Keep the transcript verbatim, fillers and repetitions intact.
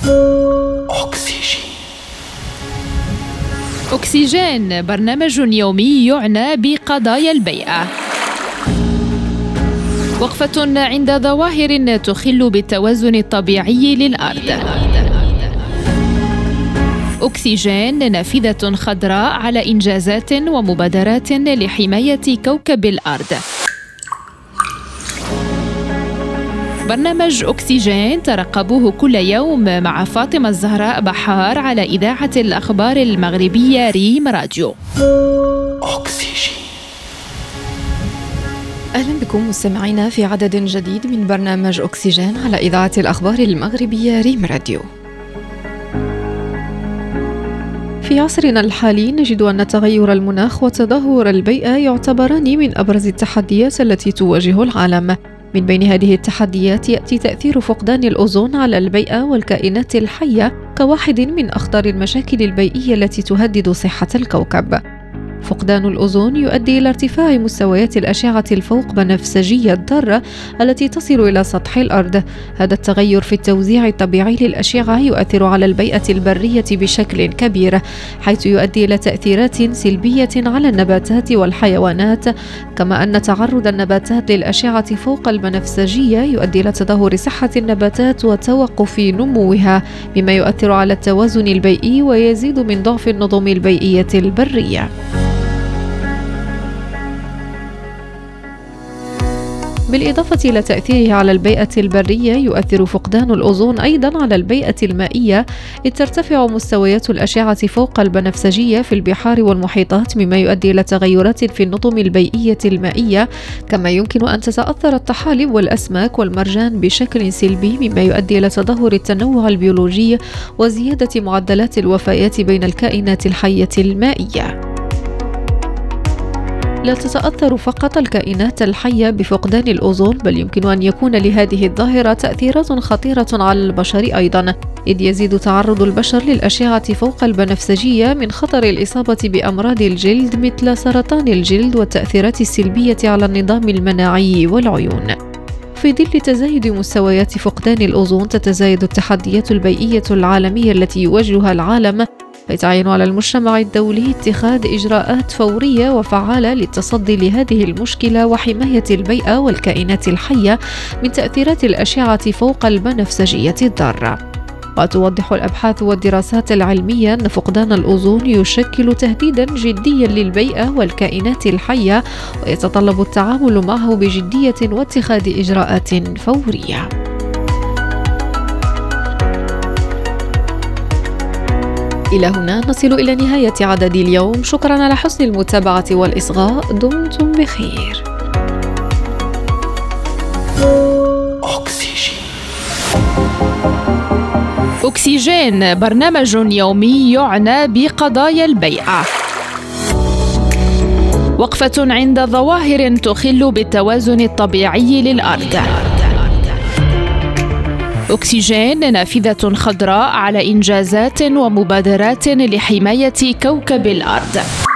أكسجين. أكسجين برنامج يومي يعنى بقضايا البيئة. وقفة عند ظواهر تخل بالتوازن الطبيعي للأرض. أكسجين نافذة خضراء على إنجازات ومبادرات لحماية كوكب الأرض. برنامج أكسجين ترقبوه كل يوم مع فاطمة الزهراء بحار على إذاعة الأخبار المغربية ريم راديو. أكسجين. أهلا بكم مستمعينا في عدد جديد من برنامج أكسجين على إذاعة الأخبار المغربية ريم راديو. في عصرنا الحالي نجد أن تغير المناخ وتدهور البيئة يعتبران من أبرز التحديات التي تواجه العالم. من بين هذه التحديات يأتي تأثير فقدان الأوزون على البيئة والكائنات الحية كواحد من أخطر المشاكل البيئية التي تهدد صحة الكوكب. فقدان الأوزون يؤدي إلى ارتفاع مستويات الأشعة الفوق بنفسجية الضارة التي تصل إلى سطح الأرض. هذا التغير في التوزيع الطبيعي للأشعة يؤثر على البيئة البرية بشكل كبير، حيث يؤدي إلى تأثيرات سلبية على النباتات والحيوانات، كما أن تعرض النباتات للأشعة فوق البنفسجية يؤدي إلى تدهور صحة النباتات وتوقف نموها، مما يؤثر على التوازن البيئي ويزيد من ضعف النظم البيئية البرية. بالإضافة إلى تأثيره على البيئة البرية، يؤثر فقدان الأوزون أيضا على البيئة المائية، إذ ترتفع مستويات الأشعة فوق البنفسجية في البحار والمحيطات، مما يؤدي إلى تغيرات في النظم البيئية المائية، كما يمكن أن تتأثر الطحالب والأسماك والمرجان بشكل سلبي، مما يؤدي إلى تدهور التنوع البيولوجي وزيادة معدلات الوفيات بين الكائنات الحية المائية. لا تتأثر فقط الكائنات الحية بفقدان الأوزون، بل يمكن أن يكون لهذه الظاهرة تأثيرات خطيرة على البشر أيضا، إذ يزيد تعرض البشر للأشعة فوق البنفسجية من خطر الإصابة بأمراض الجلد مثل سرطان الجلد والتأثيرات السلبية على النظام المناعي والعيون. في ظل تزايد مستويات فقدان الأوزون تتزايد التحديات البيئية العالمية التي يواجهها العالم، فيتعين على المجتمع الدولي اتخاذ إجراءات فورية وفعالة للتصدي لهذه المشكلة وحماية البيئة والكائنات الحية من تأثيرات الأشعة فوق البنفسجية الضارة. وتوضح الأبحاث والدراسات العلمية أن فقدان الأوزون يشكل تهديدا جديا للبيئة والكائنات الحية، ويتطلب التعامل معه بجدية واتخاذ إجراءات فورية. إلى هنا نصل إلى نهاية عدد اليوم. شكرا على حسن المتابعة والإصغاء. دمتم بخير. أكسجين. أكسجين برنامج يومي يعنى بقضايا البيئة. وقفة عند ظواهر تخل بالتوازن الطبيعي للأرض. أكسجين نافذة خضراء على إنجازات ومبادرات لحماية كوكب الأرض.